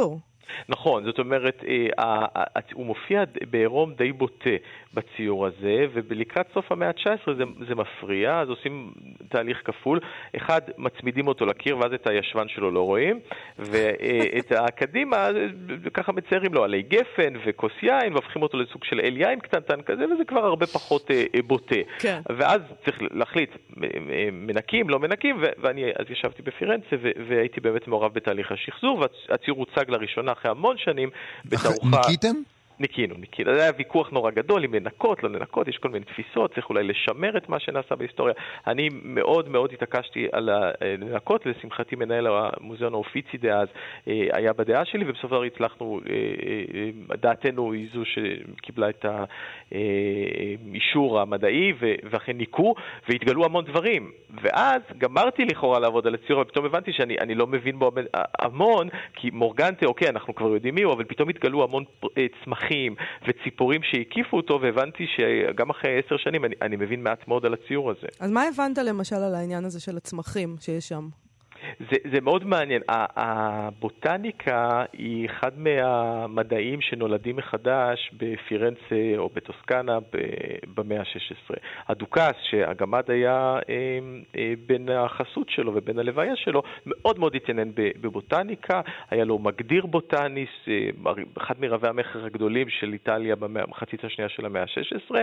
נכון, זאת אומרת, הוא מופיע בעירום די בוטה בציור הזה, ולקראת סוף המאה ה-תשע עשרה זה, זה מפריע, אז עושים תהליך כפול. אחד, מצמידים אותו לקיר, ואז את הישבן שלו לא רואים, ואת הקדימה, ככה מציירים לו עלי גפן וכוס יין, והופכים אותו לסוג של אל יין קטנטן כזה, וזה כבר הרבה פחות בוטה. כן. ואז צריך להחליט, מנקים, לא מנקים, ואני אז ישבתי בפירנצה, והייתי באמת מעורב בתהליך השחזור, והציור הוצג לראשונה אחרי המון שנים בתערוכה... ניקיתם? ניקינו, ניקינו. זה היה ויכוח נורא גדול, אם לנקות, לא לנקות, יש כל מיני תפיסות, צריך אולי לשמר את מה שנעשה בהיסטוריה. אני מאוד מאוד התעקשתי על לנקות, לשמחתי מנהל המוזיאון האופיצי דאז היה בדעה שלי, ובסוף דבר הצלחנו, דעתנו היא זו שקיבלה את האישור המדעי, ואכן ניקו, והתגלו המון דברים. ואז גמרתי לכאורה לעבוד על הציור, ופתאום הבנתי שאני אני לא מבין בו המון, כי מורגנטה, אוקיי, אנחנו כבר יודעים מי הוא, אבל פתאום התגלו המון צמחים, וציפורים שהקיפו אותו, והבנתי שגם אחרי עשר שנים אני, אני מבין מעט מאוד על הציור הזה. אז מה הבנת למשל על העניין הזה של הצמחים שיש שם? זה, זה מאוד מעניין. הבוטניקה היא אחד מהמדעים שנולדים מחדש בפירנצה או בטוסקנה במאה ה-שש עשרה. הדוקס, שהגמד היה בין החסות שלו ובין הלוויה שלו, מאוד מאוד התעניין בבוטניקה. היה לו מגדיר בוטניס, אחד מרבי המחר הגדולים של איטליה במחצית השנייה של המאה ה-שש עשרה,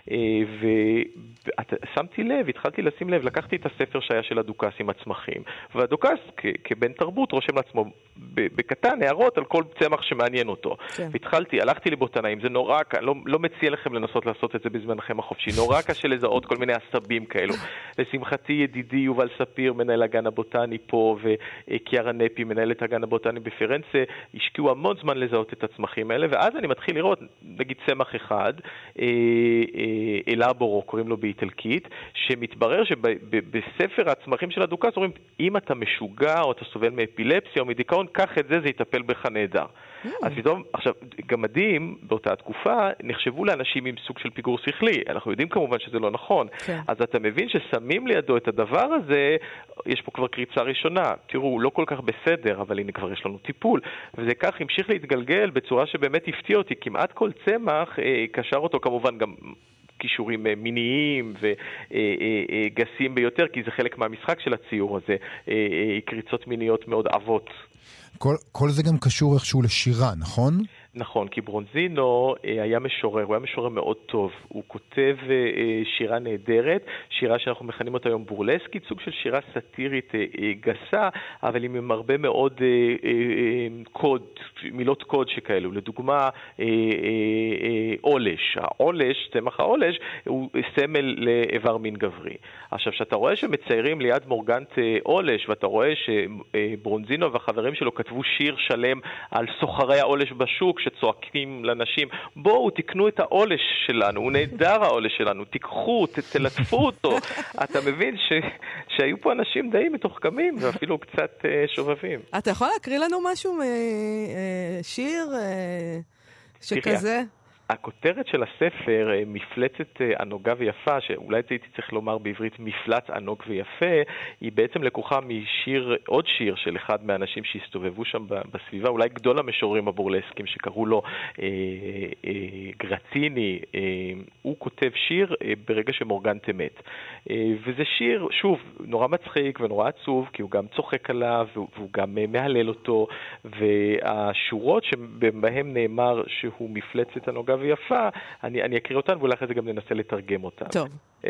ושמתי לב, התחלתי לשים לב, לקחתי את הספר שהיה של הדוקס עם הצמחים, והדוקס כבן תרבות רושם לעצמו בקטן הערות על כל צמח שמעניין אותו. כן. והתחלתי, הלכתי לבוטנאים, זה נורא, לא, לא מציע לכם לנסות לעשות את זה בזמנכם החופשי, נורא קשה לזהות כל מיני עשבים כאלו. לשמחתי ידידי יובל ספיר, מנהל הגן הבוטני פה, וקיארה נפי, מנהלת הגן הבוטני בפירנצה, השקיעו המון זמן לזהות את הצמחים האלה, ואז אני מתחיל לראות, נגיד צמח אחד, אלאבורו, קוראים לו באיטלקית, שמתברר שבספר הצמחים של הדוקס אומרים, אם אתה משוגע או אתה סובל מאפילפסיה או מדיכאון, קח את זה, זה יטפל בך נהדר. Mm. אז פתאום, עכשיו, גמדים באותה תקופה נחשבו לאנשים עם סוג של פיגור שכלי. אנחנו יודעים כמובן שזה לא נכון. Okay. אז אתה מבין ששמים לידו את הדבר הזה, יש פה כבר קריצה ראשונה. תראו, לא כל כך בסדר, אבל הנה כבר יש לנו טיפול. וזה כך המשיך להתגלגל בצורה שבאמת הפתיע אותי. כמעט כל צמח אה, קשר אותו כמובן גם... קישורים מיניים וגסים ביותר, כי זה חלק מהמשחק של הציור הזה, קריצות מיניות מאוד עבות. כל, כל זה גם קשור איכשהו לשירה, נכון? נכון, כי ברונזינו היה משורר, הוא היה משורר מאוד טוב. הוא כותב שירה נהדרת, שירה שאנחנו מכנים אותה היום בורלסקית, סוג של שירה סאטירית גסה, אבל עם הרבה מאוד קוד, מילות קוד שכאלו. לדוגמה, עולש. העולש, צמח העולש, הוא סמל לאיבר מין גברי. עכשיו, שאתה רואה שמציירים ליד מורגנט עולש, ואתה רואה שברונזינו והחברים שלו כתבו שיר שלם על סוחרי העולש בשוק, שצועקים לנשים, בואו תקנו את העולש שלנו, הוא נהדר העולש שלנו, תיקחו, תלטפו אותו. אתה מבין ש... שהיו פה אנשים די מתוחכמים, ואפילו קצת שובבים. אתה יכול להקריא לנו משהו משיר שכזה? הכותרת של הספר, מפלצת ענוגה ויפה, שאולי הייתי צריך לומר בעברית מפלץ ענוג ויפה, היא בעצם לקוחה משיר, עוד שיר של אחד מהאנשים שהסתובבו שם בסביבה, אולי גדול המשוררים הבורלסקים שקראו לו אה, אה, גרציני, אה, הוא כותב שיר אה, ברגע שמורגנטה מת. אה, וזה שיר, שוב, נורא מצחיק ונורא עצוב, כי הוא גם צוחק עליו, והוא גם אה, מהלל אותו, והשורות שבהם נאמר שהוא מפלצת ענוגה ויפה, אני, אני אקריא אותן, ואולי אחרי זה גם ננסה לתרגם אותן. טוב.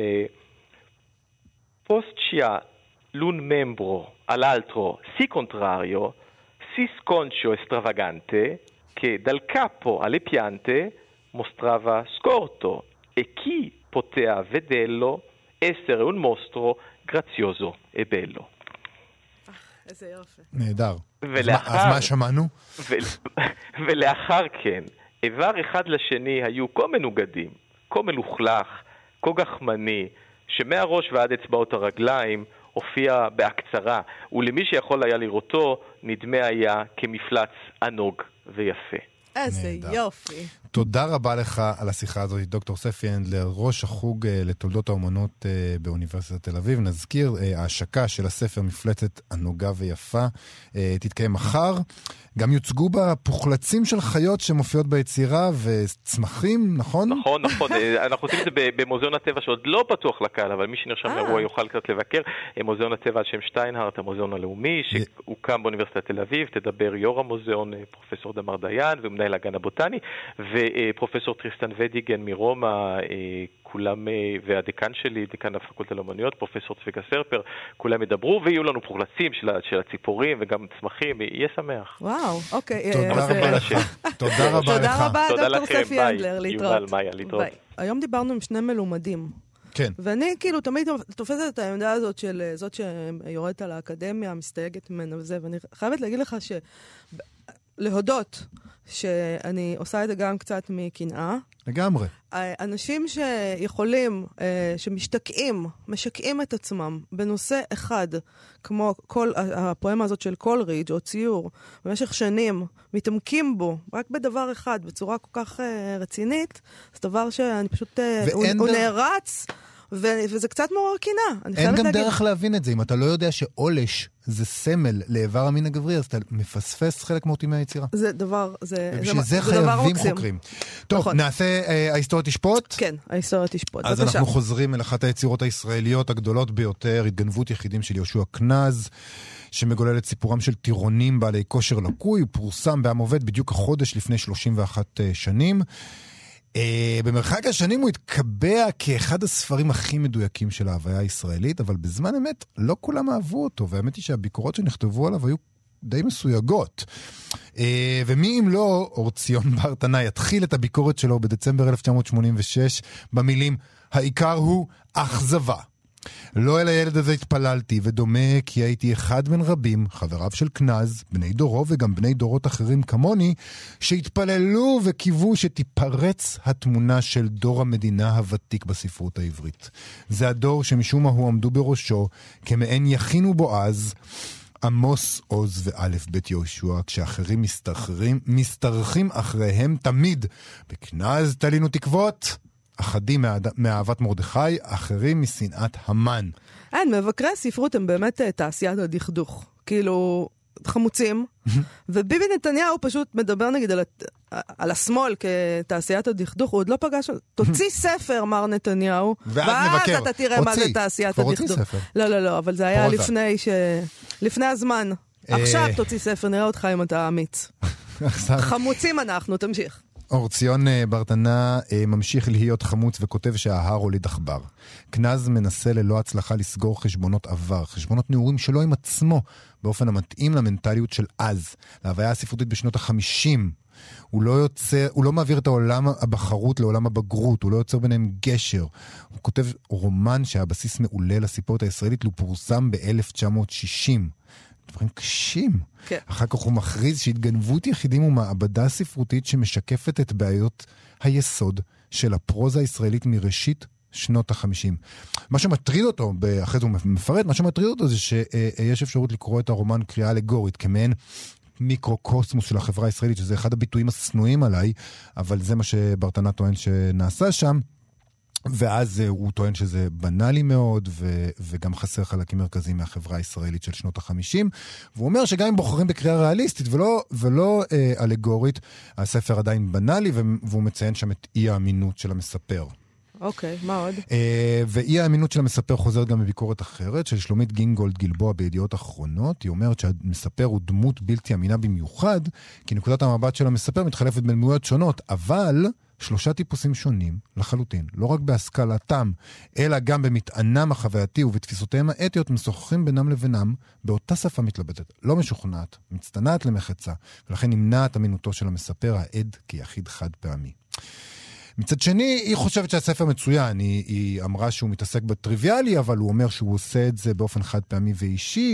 פוסטצ'יה לון ממברו all'altro si contrario si sconcio estravagante che dal capo alle piante mostrava scorto e chi poteva vederlo essere un mostro grazioso e bello. איזה יופי. נהדר. ולאחר, אז מה שמענו? ו, ולאחר כן, איבר אחד לשני היו כה מנוגדים, כה מלוכלך, כה גחמני, שמהראש ועד אצבעות הרגליים הופיע בהקצרה, ולמי שיכול היה לראותו נדמה היה כמפלץ ענוג ויפה. איזה יופי. תודה רבה לך על השיחה הזאת, דוקטור ספי הנדלר, ראש החוג לתולדות האומנות באוניברסיטת תל אביב. נזכיר, ההשקה של הספר מפלצת ענוגה ויפה תתקיים מחר. גם יוצגו בה פוחלצים של חיות שמופיעות ביצירה וצמחים, נכון? נכון, נכון. אנחנו עושים את זה במוזיאון הטבע שעוד לא פתוח לקהל, אבל מי שנרשם לאירוע יוכל קצת לבקר. מוזיאון הטבע על שם שטיינהרט, המוזיאון הלאומי, שהוקם באוניברסיטת תל אביב, תדבר יו"ר המוזיאון פרופסור דמר דיין ומנהל הגן הבוטני, ופרופסור טריסטן ודיגן מרומא, כולם, והדיקן שלי, דיקן הפקולטה לאומנויות, פרופסור צביקה סרפר, כולם ידברו, ויהיו לנו פוחלצים של, של הציפורים וגם צמחים, יהיה שמח. וואו, אוקיי. תודה רבה לך. תודה רבה לך. תודה רבה, דוקטור ספי הנדלר, להתראות. יובל, מאיה, להתראות. היום דיברנו עם שני מלומדים. כן. ואני כאילו תמיד תופסת את העמדה הזאת של זאת שיורדת על האקדמיה, מסתייגת ממנה וזה, ואני חייבת להגיד לך ש... להודות שאני עושה את זה גם קצת מקנאה. לגמרי. אנשים שיכולים, שמשתקעים, משקעים את עצמם בנושא אחד, כמו כל, הפואמה הזאת של קולרידג' או ציור, במשך שנים מתעמקים בו, רק בדבר אחד, בצורה כל כך רצינית, זה דבר שאני פשוט, הוא, הוא נערץ, ו- וזה קצת מעורר קינה. אין גם להגיד... דרך להבין את זה. אם אתה לא יודע שעולש זה סמל לאיבר המין הגברי, אז אתה מפספס חלק מהותי מהיצירה. זה דבר, זה, ובשביל זה, זה, זה חייבים חוקרים. טוב, נכון. נעשה אה, ההיסטוריה תשפוט? כן, ההיסטוריה תשפוט. אז בבקשה. אנחנו חוזרים אל אחת היצירות הישראליות הגדולות ביותר, התגנבות יחידים של יהושע כנז, שמגולל את סיפורם של טירונים בעלי כושר לקוי, הוא פורסם בעם עובד בדיוק החודש לפני שלושים ואחת שנים. Uh, במרחק השנים הוא התקבע כאחד הספרים הכי מדויקים של ההוויה הישראלית, אבל בזמן אמת לא כולם אהבו אותו, והאמת היא שהביקורות שנכתבו עליו היו די מסויגות. Uh, ומי אם לא, אורציון בר-תנאי יתחיל את הביקורת שלו בדצמבר אלף תשע מאות שמונים ושש במילים, העיקר הוא אכזבה. לא אל הילד הזה התפללתי, ודומה כי הייתי אחד בין רבים, חבריו של כנז, בני דורו וגם בני דורות אחרים כמוני, שהתפללו וקיוו שתיפרץ התמונה של דור המדינה הוותיק בספרות העברית. זה הדור שמשום מה הוא עמדו בראשו, כמעין יכין ובועז, עמוס, עוז ואלף בית יהושע, כשאחרים מסתרכים, מסתרכים אחריהם תמיד. בכנז תלינו תקוות, אחדים מאהבת מרדכי, אחרים משנאת המן. אין, מבקרי הספרות הם באמת תעשיית הדכדוך. כאילו, חמוצים. וביבי נתניהו פשוט מדבר נגיד על, על השמאל כתעשיית הדכדוך. הוא עוד לא פגש... תוציא ספר, מר נתניהו. ואז מבקר. אתה תראה הוציא. מה זה תעשיית הדכדוך. לא, לא, לא, אבל זה היה לפני ש... לפני הזמן. עכשיו תוציא ספר, נראה אותך אם אתה אמיץ. חמוצים אנחנו, תמשיך. אורציון בר-תנאי ממשיך להיות חמוץ וכותב שההר הוליד עכבר. כנז מנסה ללא הצלחה לסגור חשבונות עבר, חשבונות נעורים שלו עם עצמו, באופן המתאים למנטליות של אז, להוויה הספרותית בשנות החמישים. הוא לא יוצא, הוא לא מעביר את העולם הבחרות לעולם הבגרות, הוא לא יוצר ביניהם גשר. הוא כותב רומן שהבסיס מעולה לסיפורת הישראלית, הוא פורסם ב-אלף תשע מאות שישים. דברים קשים. כן. אחר כך הוא מכריז שהתגנבות יחידים הוא מעבדה ספרותית שמשקפת את בעיות היסוד של הפרוזה הישראלית מראשית שנות החמישים. מה שמטריד אותו, אחרי זה הוא מפרט, מה שמטריד אותו זה שיש אפשרות לקרוא את הרומן קריאה אלגורית, כמעין מיקרוקוסמוס של החברה הישראלית, שזה אחד הביטויים הסנועים עליי, אבל זה מה שבר-תנאי טוען שנעשה שם. ואז הוא טוען שזה בנאלי מאוד, ו- וגם חסר חלקים מרכזיים מהחברה הישראלית של שנות החמישים. והוא אומר שגם אם בוחרים בקריאה ריאליסטית ולא, ולא אה, אלגורית, הספר עדיין בנאלי, והוא מציין שם את אי האמינות של המספר. אוקיי, מה עוד? אה, ואי האמינות של המספר חוזרת גם בביקורת אחרת, של שלומית גינגולד גלבוע בידיעות אחרונות. היא אומרת שהמספר הוא דמות בלתי אמינה במיוחד, כי נקודת המבט של המספר מתחלפת בין דמויות שונות, אבל... שלושה טיפוסים שונים לחלוטין, לא רק בהשכלתם, אלא גם במטענם החווייתי ובתפיסותיהם האתיות משוחחים בינם לבינם באותה שפה מתלבטת, לא משוכנעת, מצטנעת למחצה, ולכן נמנעת אמינותו של המספר העד כיחיד חד פעמי. מצד שני, היא חושבת שהספר מצוין, היא, היא אמרה שהוא מתעסק בטריוויאלי, אבל הוא אומר שהוא עושה את זה באופן חד פעמי ואישי,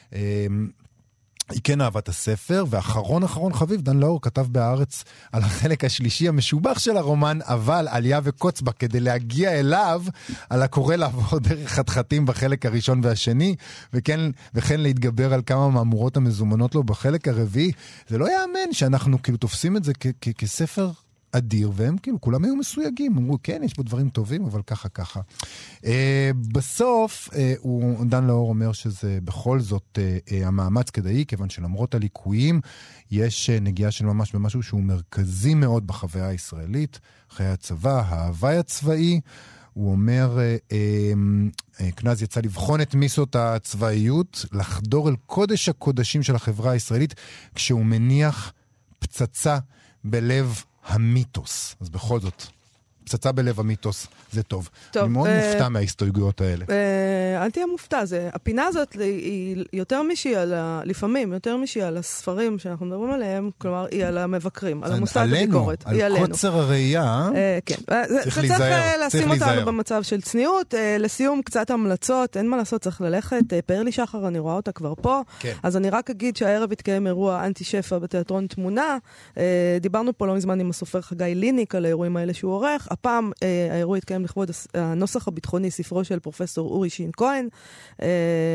היא כן אהבת הספר, ואחרון אחרון חביב, דן לאור כתב בהארץ על החלק השלישי המשובח של הרומן, אבל עלייה וקוץ בה כדי להגיע אליו, על הקורא לעבור דרך חתחתים בחלק הראשון והשני, וכן, וכן להתגבר על כמה מאמורות המזומנות לו בחלק הרביעי. זה לא יאמן שאנחנו כאילו תופסים את זה כ- כ- כספר אדיר, והם כאילו, כולם היו מסויגים, אמרו, כן, יש פה דברים טובים, אבל ככה, ככה. אה, בסוף, אה, הוא, דן לאור אומר שזה בכל זאת אה, אה, המאמץ כדאי, כיוון שלמרות הליקויים, יש אה, נגיעה של ממש במשהו שהוא מרכזי מאוד בחוויה הישראלית, חיי הצבא, ההוואי הצבאי. הוא אומר, אה, אה, כנז יצא לבחון את מיסות הצבאיות, לחדור אל קודש הקודשים של החברה הישראלית, כשהוא מניח פצצה בלב המיתוס. אז בכל זאת, פצצה בלב המיתוס זה טוב. טוב אני מאוד אה, מופתע מההסתייגויות האלה. אה, אל תהיה מופתע. זה, הפינה הזאת היא יותר משהיא על ה, לפעמים, יותר משהיא על הספרים שאנחנו מדברים עליהם, כלומר, היא על המבקרים, על המוסד הביקורת. על קוצר הראייה, אה, כן. צריך להיזהר. צריך לשים אותנו במצב של צניעות. אה, לסיום, קצת המלצות, אין מה לעשות, צריך ללכת. אה, פרלי שחר, אני רואה אותה כבר פה. כן. אז אני רק אגיד שהערב התקיים אירוע אנטי שפע בתיאטרון תמונה. אה, דיברנו פה לא מזמן עם הסופר חגי ליניק על האירועים האלה שהוא עורך. הפעם אה, האירוע התקיים לכבוד הנוסח הביטחוני, ספרו של פרופסור אורי שין כהן, אה,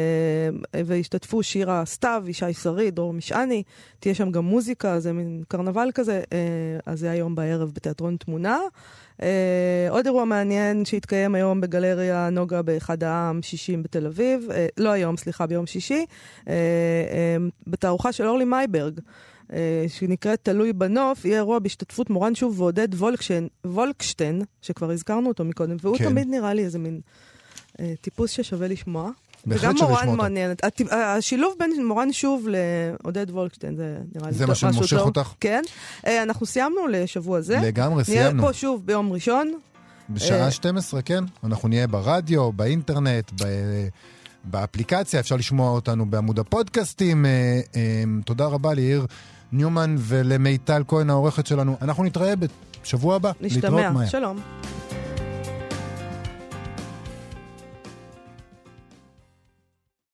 והשתתפו שירה סתיו, ישי שרי, דרור משעני, תהיה שם גם מוזיקה, זה מין קרנבל כזה, אה, אז זה היום בערב בתיאטרון תמונה. אה, עוד אירוע מעניין שהתקיים היום בגלריה נוגה באחד העם שישים בתל אביב, אה, לא היום, סליחה, ביום שישי, אה, אה, בתערוכה של אורלי מייברג, שנקראת תלוי בנוף, יהיה אירוע בהשתתפות מורן שוב ועודד וולקשטיין, וולקשטיין, שכבר הזכרנו אותו מקודם, והוא כן. תמיד נראה לי איזה מין אה, טיפוס ששווה לשמוע. וגם מורן מעניינת. השילוב בין מורן שוב לעודד וולקשטיין, זה נראה לי זה מה שמושך אותך? כן. אה, אנחנו סיימנו לשבוע זה. לגמרי, סיימנו. נהיה פה שוב ביום ראשון. בשעה אה, שתים עשרה, כן. אנחנו נהיה ברדיו, באינטרנט, ב... באפליקציה, אפשר לשמוע אותנו בעמוד הפודקאסטים. אה, אה, תודה רבה ליאיר ניומן ולמיטל כהן העורכת שלנו. אנחנו נתראה בשבוע הבא. נשתמע, שלום.